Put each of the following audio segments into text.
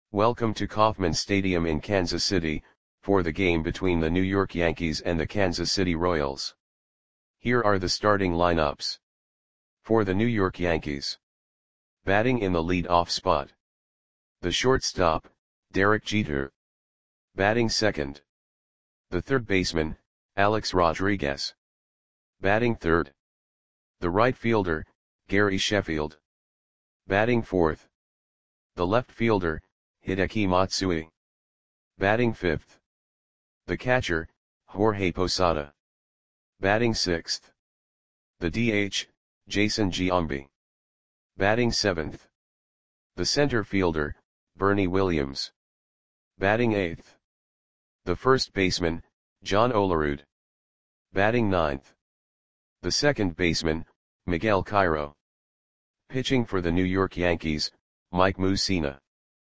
Welcome to Kauffman Stadium in Kansas City, for the game between the New York Yankees and the Kansas City Royals. Here are the starting lineups. For the New York Yankees. Batting in the lead-off spot. The shortstop, Derek Jeter. Batting second. The third baseman, Alex Rodriguez. Batting third. The right fielder, Gary Sheffield. Batting fourth. The left fielder, Hideki Matsui. Batting fifth. The catcher, Jorge Posada. Batting sixth. The DH, Jason Giambi. Batting seventh. The center fielder, Bernie Williams. Batting eighth. The first baseman, John Olerud. Batting ninth. The second baseman, Miguel Cairo. Pitching for the New York Yankees, Mike Mussina.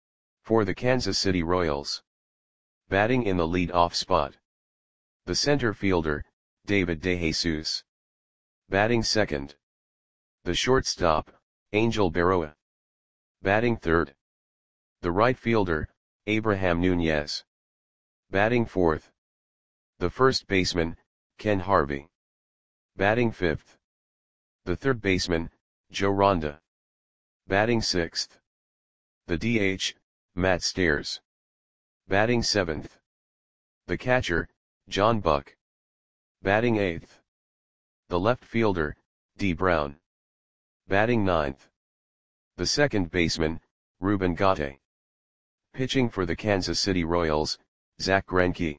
For the Kansas City Royals. Batting in the lead-off spot. The center fielder, David DeJesus. Batting second. The shortstop, Angel Berroa. Batting third. The right fielder, Abraham Nunez. Batting fourth. The first baseman, Ken Harvey. Batting fifth. The third baseman, Joe Ronda. Batting sixth. The DH, Matt Stairs. Batting seventh. The catcher, John Buck. Batting eighth. The left fielder, D. Brown. Batting ninth. The second baseman, Ruben Gatti. Pitching for the Kansas City Royals, Zach Greinke.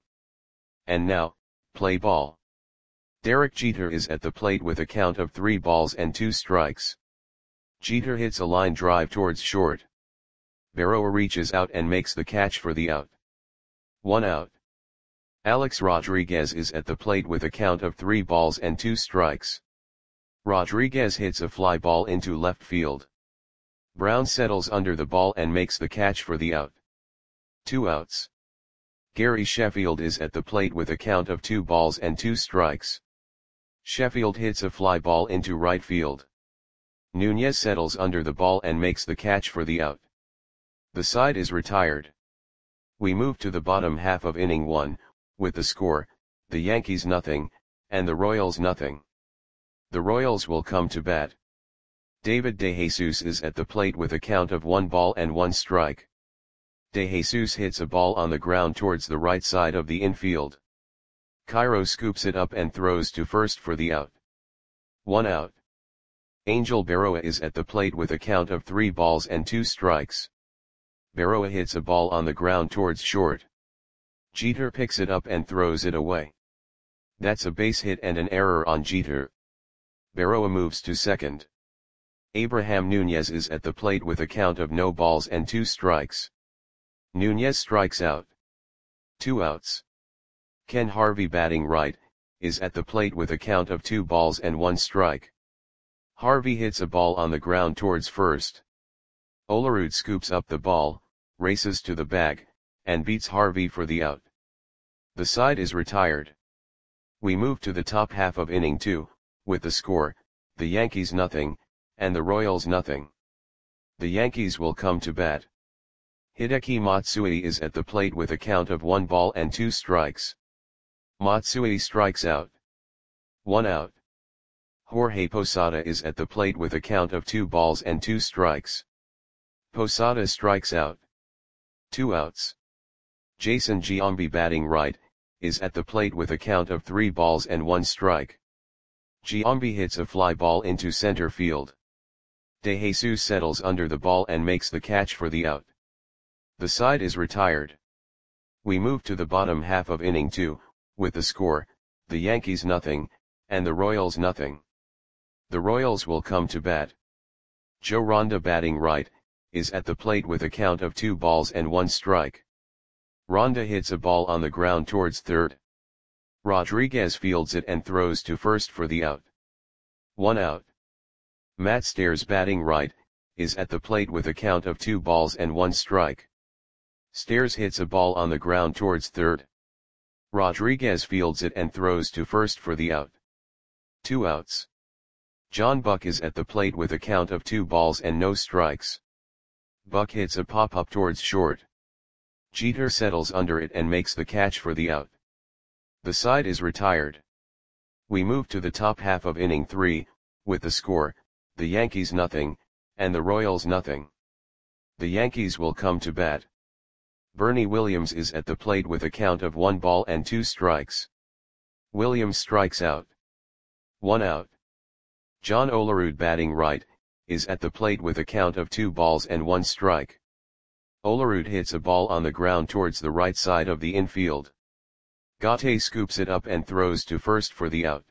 And now, play ball. Derek Jeter is at the plate with a count of 3 balls and 2 strikes. Jeter hits a line drive towards short. Berroa reaches out and makes the catch for the out. 1 out. Alex Rodriguez is at the plate with a count of 3 balls and 2 strikes. Rodriguez hits a fly ball into left field. Brown settles under the ball and makes the catch for the out. 2 outs. Gary Sheffield is at the plate with a count of 2 balls and 2 strikes. Sheffield hits a fly ball into right field. Nunez settles under the ball and makes the catch for the out. The side is retired. We move to the bottom half of inning 1, with the score, the Yankees nothing, and the Royals nothing. The Royals will come to bat. David DeJesus is at the plate with a count of 1 ball and 1 strike. DeJesus hits a ball on the ground towards the right side of the infield. Cairo scoops it up and throws to first for the out. 1 out. Angel Berroa is at the plate with a count of 3 balls and 2 strikes. Berroa hits a ball on the ground towards short. Jeter picks it up and throws it away. That's a base hit and an error on Jeter. Berroa moves to second. Abraham Nunez is at the plate with a count of no balls and 2 strikes. Nunez strikes out. 2 outs. Ken Harvey, batting right, is at the plate with a count of 2 balls and 1 strike. Harvey hits a ball on the ground towards first. Olerud scoops up the ball, races to the bag, and beats Harvey for the out. The side is retired. We move to the top half of inning 2, with the score, the Yankees nothing, and the Royals nothing. The Yankees will come to bat. Hideki Matsui is at the plate with a count of 1 ball and 2 strikes. Matsui strikes out. 1 out. Jorge Posada is at the plate with a count of 2 balls and 2 strikes. Posada strikes out. 2 outs. Jason Giambi, batting right, is at the plate with a count of 3 balls and 1 strike. Giambi hits a fly ball into center field. DeJesus settles under the ball and makes the catch for the out. The side is retired. We move to the bottom half of inning 2, with the score, the Yankees nothing, and the Royals nothing. The Royals will come to bat. Joe Ronda, batting right, is at the plate with a count of 2 balls and 1 strike. Ronda hits a ball on the ground towards third. Rodriguez fields it and throws to first for the out. 1 out. Matt Stairs, batting right, is at the plate with a count of 2 balls and 1 strike. Stairs hits a ball on the ground towards third. Rodriguez fields it and throws to first for the out. 2 outs. John Buck is at the plate with a count of 2 balls and no strikes. Buck hits a pop-up towards short. Jeter settles under it and makes the catch for the out. The side is retired. We move to the top half of inning 3, with the score, the Yankees nothing, and the Royals nothing. The Yankees will come to bat. Bernie Williams is at the plate with a count of 1 ball and 2 strikes. Williams strikes out. 1 out. John Olerud, batting right, is at the plate with a count of 2 balls and 1 strike. Olerud hits a ball on the ground towards the right side of the infield. Gaute scoops it up and throws to first for the out.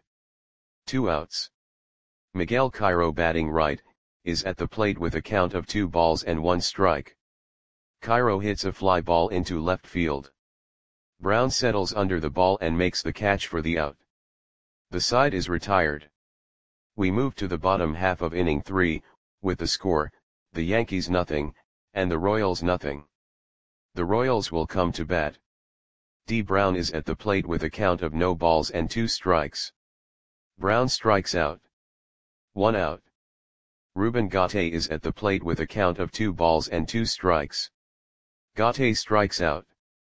2 outs. Miguel Cairo, batting right, is at the plate with a count of 2 balls and 1 strike. Cairo hits a fly ball into left field. Brown settles under the ball and makes the catch for the out. The side is retired. We move to the bottom half of inning 3, with the score, the Yankees nothing, and the Royals nothing. The Royals will come to bat. D. Brown is at the plate with a count of no balls and 2 strikes. Brown strikes out. 1 out. Ruben Gaute is at the plate with a count of 2 balls and 2 strikes. Gaute strikes out.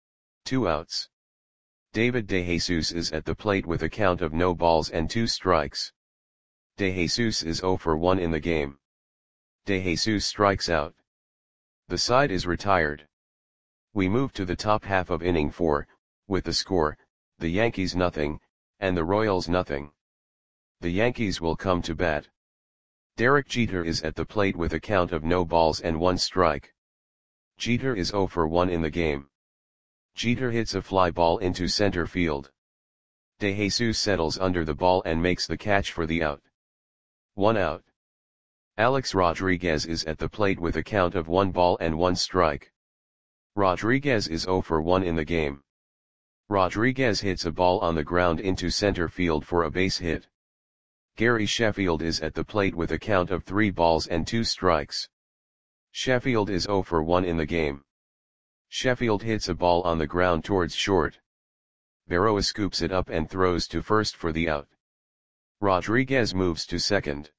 2 outs. David DeJesus is at the plate with a count of no balls and 2 strikes. DeJesus is 0 for 1 in the game. DeJesus strikes out. The side is retired. We move to the top half of inning 4, with the score, the Yankees nothing, and the Royals nothing. The Yankees will come to bat. Derek Jeter is at the plate with a count of no balls and 1 strike. Jeter is 0 for 1 in the game. Jeter hits a fly ball into center field. DeJesus settles under the ball and makes the catch for the out. 1 out. Alex Rodriguez is at the plate with a count of 1 ball and 1 strike. Rodriguez is 0 for 1 in the game. Rodriguez hits a ball on the ground into center field for a base hit. Gary Sheffield is at the plate with a count of 3 balls and 2 strikes. Sheffield is 0 for 1 in the game. Sheffield hits a ball on the ground towards short. Berroa scoops it up and throws to first for the out. Rodriguez moves to second.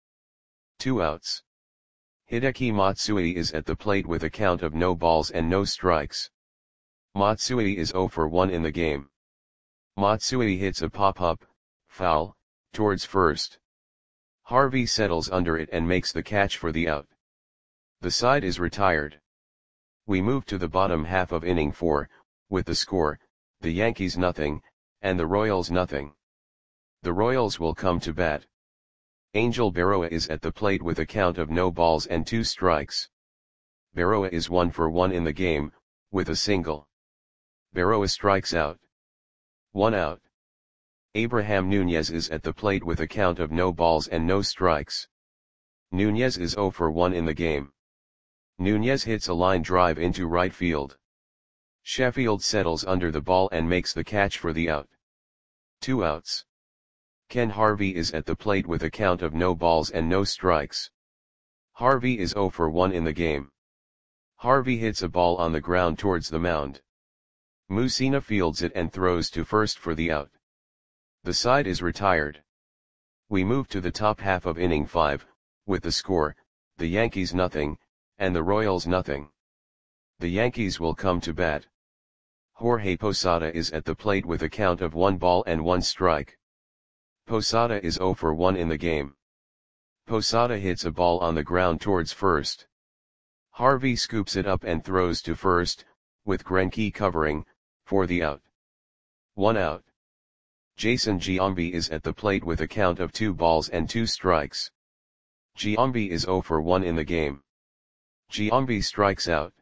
2 outs. Hideki Matsui is at the plate with a count of no balls and no strikes. Matsui is 0 for 1 in the game. Matsui hits a pop-up, foul, towards first. Harvey settles under it and makes the catch for the out. The side is retired. We move to the bottom half of inning 4, with the score, the Yankees nothing, and the Royals nothing. The Royals will come to bat. Angel Berroa is at the plate with a count of no balls and 2 strikes. Berroa is 1 for 1 in the game, with a single. Berroa strikes out. 1 out. Abraham Nunez is at the plate with a count of no balls and no strikes. Nunez is 0 for 1 in the game. Nunez hits a line drive into right field. Sheffield settles under the ball and makes the catch for the out. 2 outs. Ken Harvey is at the plate with a count of no balls and no strikes. Harvey is 0 for 1 in the game. Harvey hits a ball on the ground towards the mound. Mussina fields it and throws to first for the out. The side is retired. We move to the top half of inning 5, with the score, the Yankees nothing, and the Royals nothing. The Yankees will come to bat. Jorge Posada is at the plate with a count of 1 ball and 1 strike. Posada is 0 for 1 in the game. Posada hits a ball on the ground towards first. Harvey scoops it up and throws to first, with Greinke covering, for the out. 1 out. Jason Giambi is at the plate with a count of 2 balls and 2 strikes. Giambi is 0 for 1 in the game. Giambi strikes out.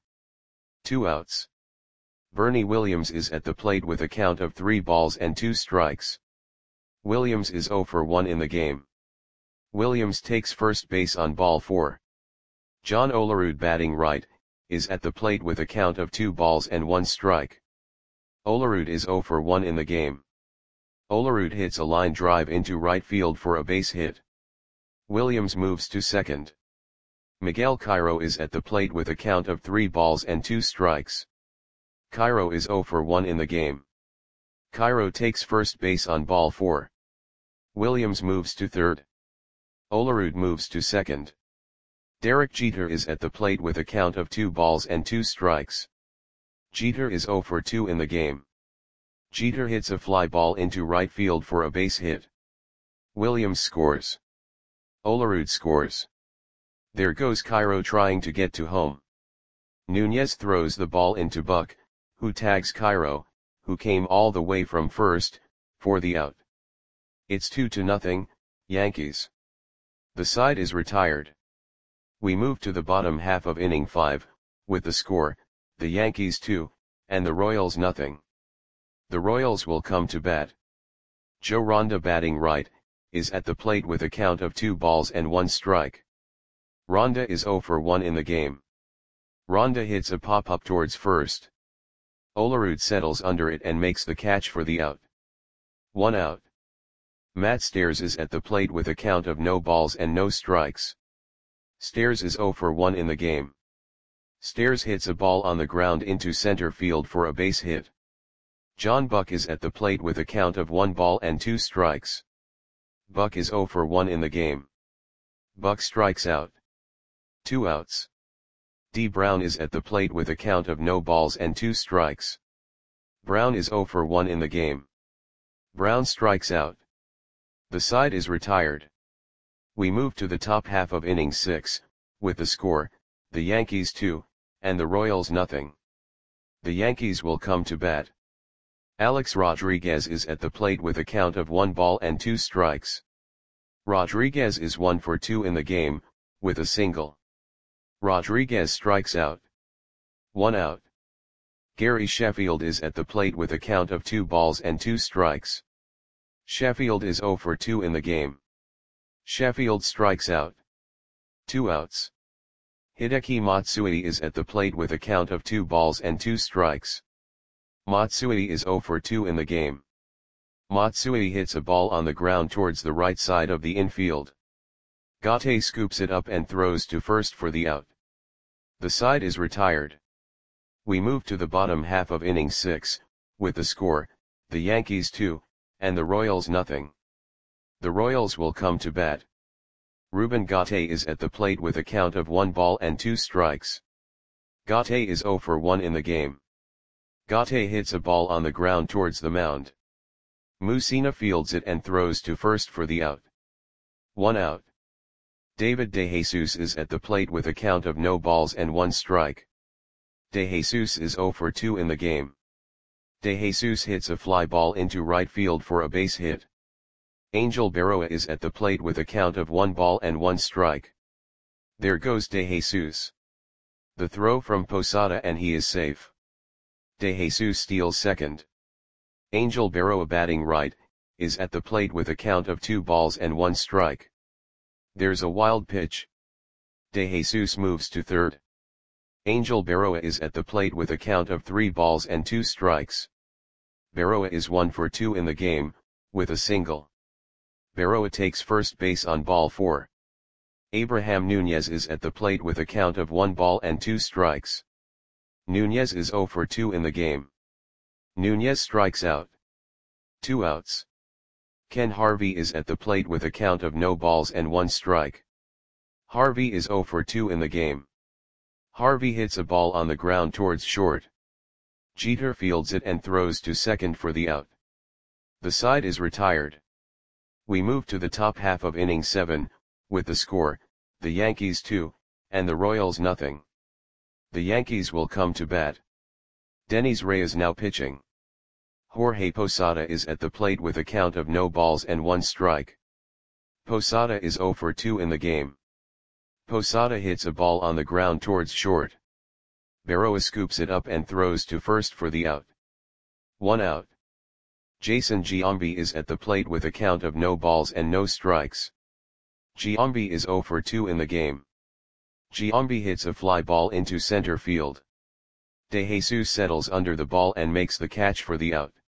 2 outs. Bernie Williams is at the plate with a count of 3 balls and 2 strikes. Williams is 0 for 1 in the game. Williams takes first base on ball 4. John Olerud, batting right, is at the plate with a count of 2 balls and 1 strike. Olerud is 0 for 1 in the game. Olerud hits a line drive into right field for a base hit. Williams moves to second. Miguel Cairo is at the plate with a count of 3 balls and 2 strikes. Cairo is 0 for 1 in the game. Cairo takes first base on ball 4. Williams moves to third. Olerud moves to second. Derek Jeter is at the plate with a count of 2 balls and 2 strikes. Jeter is 0 for 2 in the game. Jeter hits a fly ball into right field for a base hit. Williams scores. Olerud scores. There goes Cairo trying to get to home. Nunez throws the ball into Buck, who tags Cairo, who came all the way from first, for the out. It's 2-0, Yankees. The side is retired. We move to the bottom half of inning 5, with the score, the Yankees 2, and the Royals nothing. The Royals will come to bat. Joe Ronda, batting right, is at the plate with a count of 2 balls and 1 strike. Ronda is 0 for 1 in the game. Ronda hits a pop-up towards first. Olerud settles under it and makes the catch for the out. 1 out. Matt Stairs is at the plate with a count of no balls and no strikes. Stairs is 0 for 1 in the game. Stairs hits a ball on the ground into center field for a base hit. John Buck is at the plate with a count of 1 ball and 2 strikes. Buck is 0 for 1 in the game. Buck strikes out. 2 outs. D. Brown is at the plate with a count of no balls and 2 strikes. Brown is 0 for 1 in the game. Brown strikes out. The side is retired. We move to the top half of inning 6, with the score, the Yankees 2, and the Royals nothing. The Yankees will come to bat. Alex Rodriguez is at the plate with a count of 1 ball and 2 strikes. Rodriguez is 1 for 2 in the game, with a single. Rodriguez strikes out. 1 out. Gary Sheffield is at the plate with a count of 2 balls and 2 strikes. Sheffield is 0 for 2 in the game. Sheffield strikes out. 2 outs. Hideki Matsui is at the plate with a count of 2 balls and 2 strikes. Matsui is 0 for 2 in the game. Matsui hits a ball on the ground towards the right side of the infield. Gate scoops it up and throws to first for the out. The side is retired. We move to the bottom half of inning 6, with the score, the Yankees 2, and the Royals nothing. The Royals will come to bat. Ruben Gate is at the plate with a count of 1 ball and 2 strikes. Gate is 0 for 1 in the game. Gate hits a ball on the ground towards the mound. Mussina fields it and throws to first for the out. 1 out. David DeJesus is at the plate with a count of no balls and 1 strike. DeJesus is 0 for 2 in the game. DeJesus hits a fly ball into right field for a base hit. Angel Berroa is at the plate with a count of 1 ball and 1 strike. There goes DeJesus. The throw from Posada and he is safe. DeJesus steals second. Angel Berroa, batting right, is at the plate with a count of 2 balls and 1 strike. There's a wild pitch. DeJesus moves to third. Angel Berroa is at the plate with a count of 3 balls and 2 strikes. Berroa is 1 for 2 in the game, with a single. Berroa takes first base on ball 4. Abraham Nunez is at the plate with a count of 1 ball and 2 strikes. Nunez is 0 for 2 in the game. Nunez strikes out. 2 outs. Ken Harvey is at the plate with a count of no balls and 1 strike. Harvey is 0 for 2 in the game. Harvey hits a ball on the ground towards short. Jeter fields it and throws to second for the out. The side is retired. We move to the top half of inning 7, with the score, the Yankees 2, and the Royals nothing. The Yankees will come to bat. Denys Reyes now pitching. Jorge Posada is at the plate with a count of no balls and 1 strike. Posada is 0 for 2 in the game. Posada hits a ball on the ground towards short. Berroa scoops it up and throws to first for the out. 1 out. Jason Giambi is at the plate with a count of no balls and no strikes. Giambi is 0 for 2 in the game. Giambi hits a fly ball into center field. DeJesus settles under the ball and makes the catch for the out.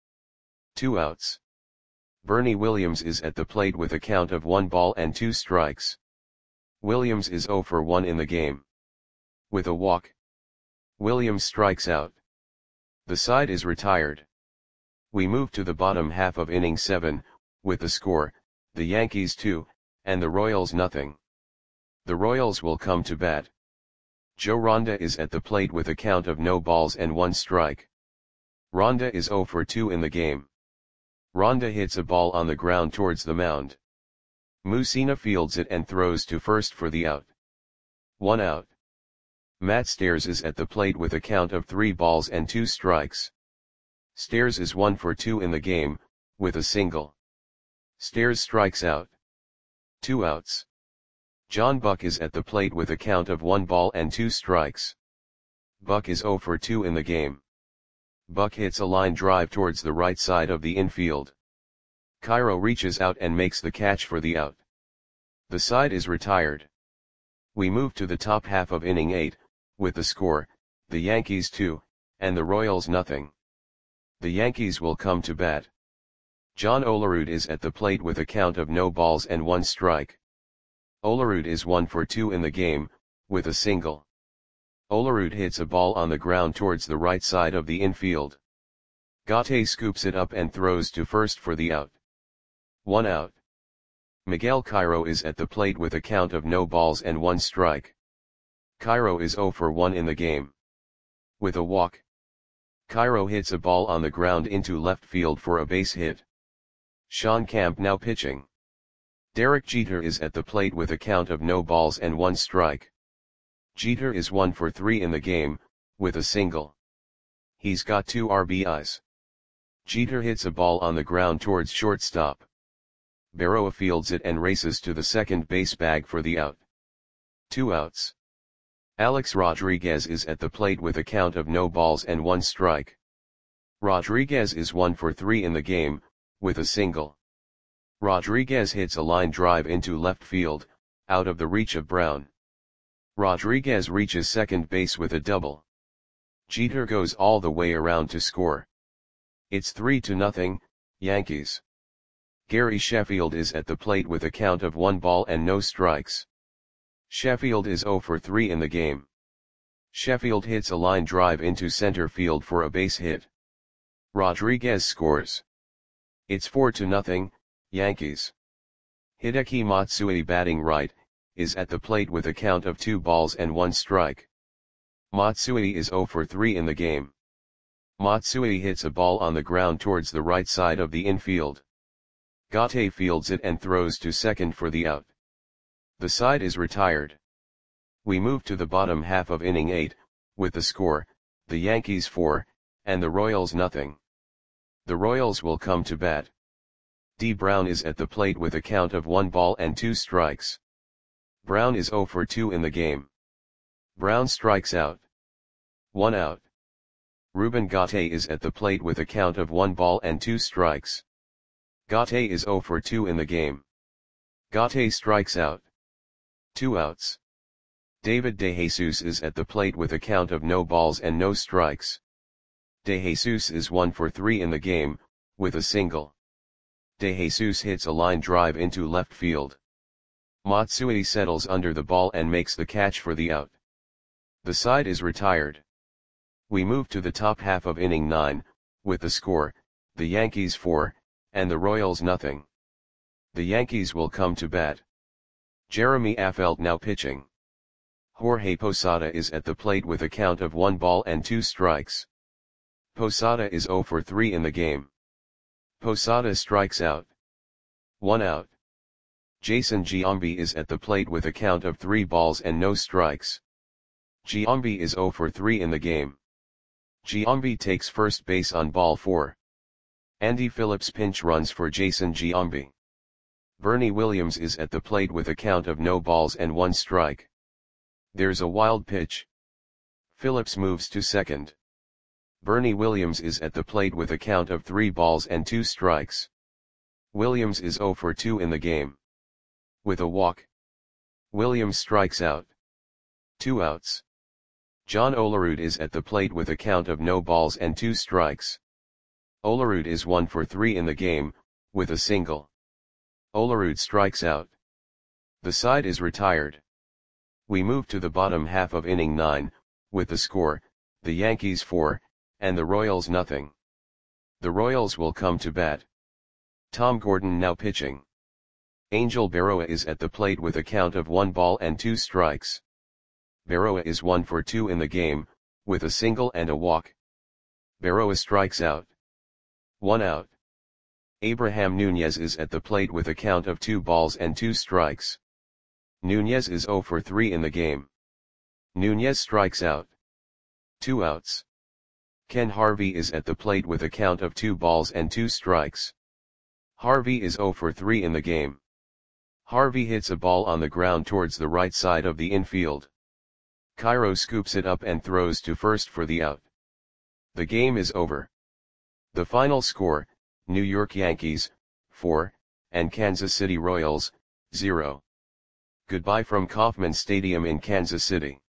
2 outs. Bernie Williams is at the plate with a count of 1 ball and 2 strikes. Williams is 0 for 1 in the game. With a walk, Williams strikes out. The side is retired. We move to the bottom half of inning 7, with the score, the Yankees 2, and the Royals nothing. The Royals will come to bat. Joe Ronda is at the plate with a count of no balls and 1 strike. Ronda is 0 for 2 in the game. Ronda hits a ball on the ground towards the mound. Mussina fields it and throws to first for the out. 1 out. Matt Stairs is at the plate with a count of 3 balls and 2 strikes. Stairs is 1 for 2 in the game, with a single. Stairs strikes out. 2 outs. John Buck is at the plate with a count of 1 ball and 2 strikes. Buck is 0 for 2 in the game. Buck hits a line drive towards the right side of the infield. Cairo reaches out and makes the catch for the out. The side is retired. We move to the top half of inning 8, with the score, the Yankees 2, and the Royals nothing. The Yankees will come to bat. John Olerud is at the plate with a count of no balls and 1 strike. Olerud is 1 for 2 in the game, with a single. Olerud hits a ball on the ground towards the right side of the infield. Gatte scoops it up and throws to first for the out. 1 out. Miguel Cairo is at the plate with a count of no balls and 1 strike. Cairo is 0 for 1 in the game. With a walk. Cairo hits a ball on the ground into left field for a base hit. Sean Camp now pitching. Derek Jeter is at the plate with a count of no balls and 1 strike. Jeter is 1 for 3 in the game, with a single. He's got 2 RBIs. Jeter hits a ball on the ground towards shortstop. Berroa fields it and races to the second base bag for the out. 2 outs. Alex Rodriguez is at the plate with a count of no balls and 1 strike. Rodriguez is 1 for 3 in the game, with a single. Rodriguez hits a line drive into left field, out of the reach of Brown. Rodriguez reaches second base with a double. Jeter goes all the way around to score. It's 3-0, Yankees. Gary Sheffield is at the plate with a count of 1 ball and no strikes. Sheffield is 0 for 3 in the game. Sheffield hits a line drive into center field for a base hit. Rodriguez scores. It's 4-0, Yankees. Hideki Matsui batting right, is at the plate with a count of 2 balls and 1 strike. Matsui is 0 for 3 in the game. Matsui hits a ball on the ground towards the right side of the infield. Gatte fields it and throws to second for the out. The side is retired. We move to the bottom half of inning 8, with the score, the Yankees 4, and the Royals nothing. The Royals will come to bat. D. Brown is at the plate with a count of 1 ball and 2 strikes. Brown is 0 for 2 in the game. Brown strikes out. 1 out. Ruben Gatte is at the plate with a count of 1 ball and 2 strikes. Gatte is 0 for 2 in the game. Gatte strikes out. 2 outs. David DeJesus is at the plate with a count of no balls and no strikes. DeJesus is 1 for 3 in the game, with a single. DeJesus hits a line drive into left field. Matsui settles under the ball and makes the catch for the out. The side is retired. We move to the top half of inning 9, with the score, the Yankees 4, and the Royals nothing. The Yankees will come to bat. Jeremy Affeldt now pitching. Jorge Posada is at the plate with a count of 1 ball and 2 strikes. Posada is 0 for 3 in the game. Posada strikes out. 1 out. Jason Giambi is at the plate with a count of 3 balls and no strikes. Giambi is 0 for 3 in the game. Giambi takes first base on ball 4. Andy Phillips pinch runs for Jason Giambi. Bernie Williams is at the plate with a count of no balls and 1 strike. There's a wild pitch. Phillips moves to second. Bernie Williams is at the plate with a count of 3 balls and 2 strikes. Williams is 0 for 2 in the game. With a walk. Williams strikes out. 2 outs. John Olerud is at the plate with a count of no balls and 2 strikes. Olerud is 1 for 3 in the game, with a single. Olerud strikes out. The side is retired. We move to the bottom half of inning 9, with the score, the Yankees 4, and the Royals nothing. The Royals will come to bat. Tom Gordon now pitching. Angel Berroa is at the plate with a count of 1 ball and 2 strikes. Berroa is 1 for 2 in the game, with a single and a walk. Berroa strikes out. 1 out. Abraham Nunez is at the plate with a count of 2 balls and 2 strikes. Nunez is 0 for 3 in the game. Nunez strikes out. 2 outs. Ken Harvey is at the plate with a count of 2 balls and 2 strikes. Harvey is 0 for 3 in the game. Harvey hits a ball on the ground towards the right side of the infield. Cairo scoops it up and throws to first for the out. The game is over. The final score, New York Yankees, 4, and Kansas City Royals, 0. Goodbye from Kauffman Stadium in Kansas City.